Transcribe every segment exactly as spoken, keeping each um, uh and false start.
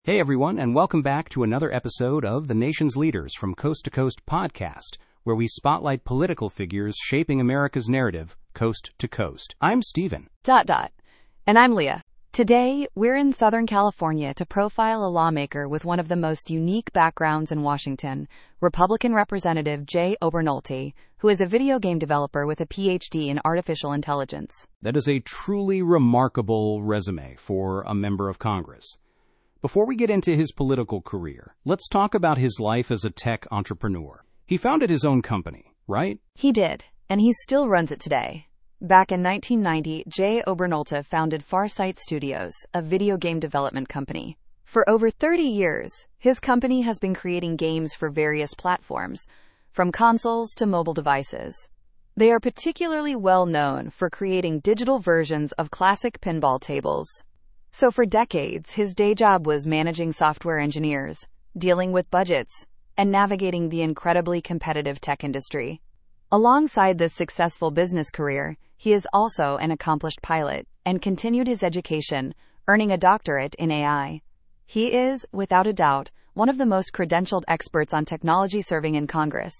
Hey everyone, and welcome back to another episode of The Nation's Leaders from Coast to Coast podcast, where we spotlight political figures shaping America's narrative, coast to coast. I'm Steven. Dot dot. And I'm Leah. Today, we're in Southern California to profile a lawmaker with one of the most unique backgrounds in Washington, Republican Representative Jay Obernolte, who is a video game developer with a P H D in artificial intelligence. That is a truly remarkable resume for a member of Congress. Before we get into his political career, let's talk about his life as a tech entrepreneur. He founded his own company, right? He did, and he still runs it today. Back in nineteen ninety, Jay Obernolte founded Farsight Studios, a video game development company. For over thirty years, his company has been creating games for various platforms, from consoles to mobile devices. They are particularly well known for creating digital versions of classic pinball tables. So for decades, his day job was managing software engineers, dealing with budgets, and navigating the incredibly competitive tech industry. Alongside this successful business career, he is also an accomplished pilot and continued his education, earning a doctorate in A I. He is, without a doubt, one of the most credentialed experts on technology serving in Congress.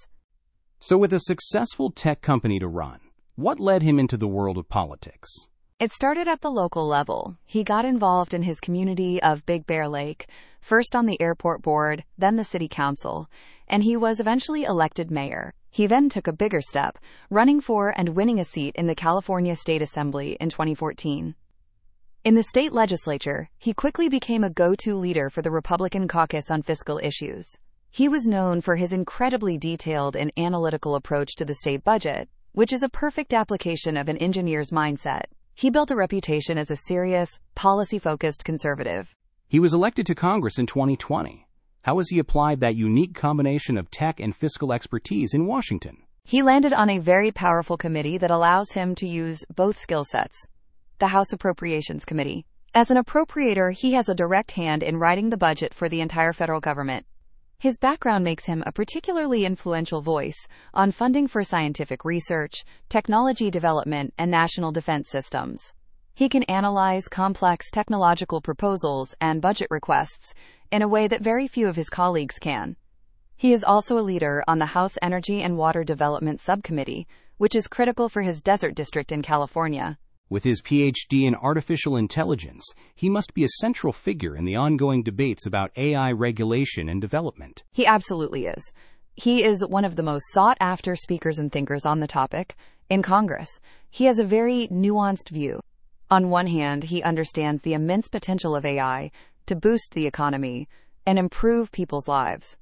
So with a successful tech company to run, what led him into the world of politics? It started at the local level. He got involved in his community of Big Bear Lake, first on the airport board, then the city council, and he was eventually elected mayor. He then took a bigger step, running for and winning a seat in the California State Assembly in twenty fourteen. In the state legislature, he quickly became a go-to leader for the Republican caucus on fiscal issues. He was known for his incredibly detailed and analytical approach to the state budget, which is a perfect application of an engineer's mindset. He built a reputation as a serious, policy-focused conservative. He was elected to Congress in twenty twenty. How has he applied that unique combination of tech and fiscal expertise in Washington? He landed on a very powerful committee that allows him to use both skill sets. The House Appropriations Committee. As an appropriator, he has a direct hand in writing the budget for the entire federal government. His background makes him a particularly influential voice on funding for scientific research, technology development, and national defense systems. He can analyze complex technological proposals and budget requests in a way that very few of his colleagues can. He is also a leader on the House Energy and Water Development Subcommittee, which is critical for his desert district in California. With his P H D in artificial intelligence, he must be a central figure in the ongoing debates about A I regulation and development. He absolutely is. He is one of the most sought-after speakers and thinkers on the topic in Congress. He has a very nuanced view. On one hand, he understands the immense potential of A I to boost the economy and improve people's lives.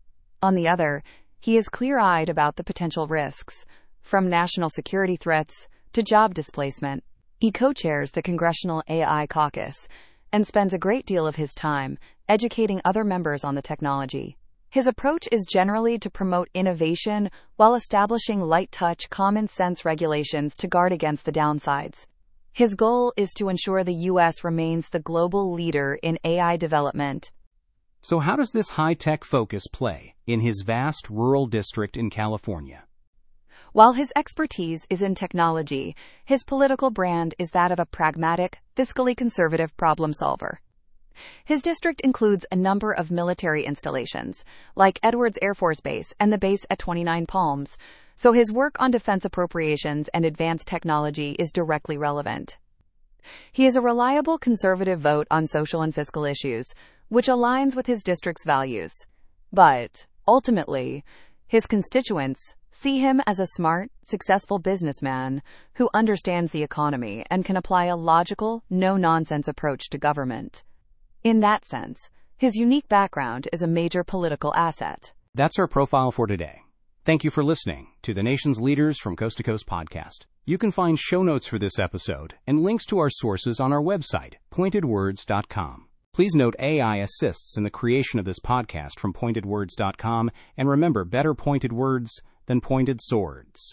On the other, he is clear-eyed about the potential risks, from national security threats to job displacement. He co-chairs the Congressional A I Caucus and spends a great deal of his time educating other members on the technology. His approach is generally to promote innovation while establishing light-touch, common-sense regulations to guard against the downsides. His goal is to ensure the U S remains the global leader in A I development. So how does this high-tech focus play in his vast rural district in California? While his expertise is in technology, his political brand is that of a pragmatic, fiscally conservative problem solver. His district includes a number of military installations, like Edwards Air Force Base and the base at twenty-nine Palms, so his work on defense appropriations and advanced technology is directly relevant. He is a reliable conservative vote on social and fiscal issues, which aligns with his district's values. But, ultimately, his constituents see him as a smart, successful businessman who understands the economy and can apply a logical, no-nonsense approach to government. In that sense, his unique background is a major political asset. That's our profile for today. Thank you for listening to the Nation's Leaders from Coast to Coast podcast. You can find show notes for this episode and links to our sources on our website, pointed words dot com. Please note A I assists in the creation of this podcast from pointed words dot com, and remember, better pointed words than pointed swords.